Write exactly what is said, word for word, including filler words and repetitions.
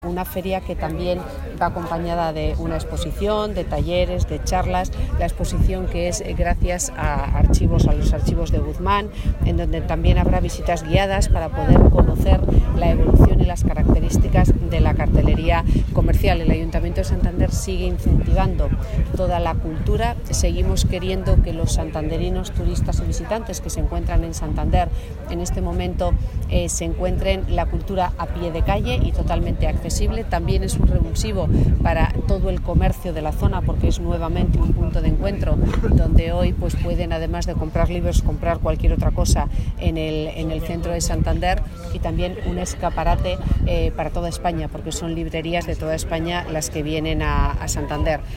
Una feria que también va acompañada de una exposición, de talleres, de charlas, la exposición que es gracias a archivos, a los archivos de Guzmán, en donde también habrá visitas guiadas para poder conocer la evolución y las características de la cartelería comercial. El Ayuntamiento de Santander sigue incentivando toda la cultura, seguimos queriendo que los santanderinos, turistas y visitantes que se encuentran en Santander en este momento eh, se encuentren la cultura a pie de calle y totalmente accesible. También es un revulsivo para todo el comercio de la zona porque es nuevamente un punto de encuentro donde hoy pues pueden, además de comprar libros, comprar cualquier otra cosa en el, en el centro de Santander, y también un escaparate eh, para toda España porque son librerías de toda España las que vienen a, a Santander.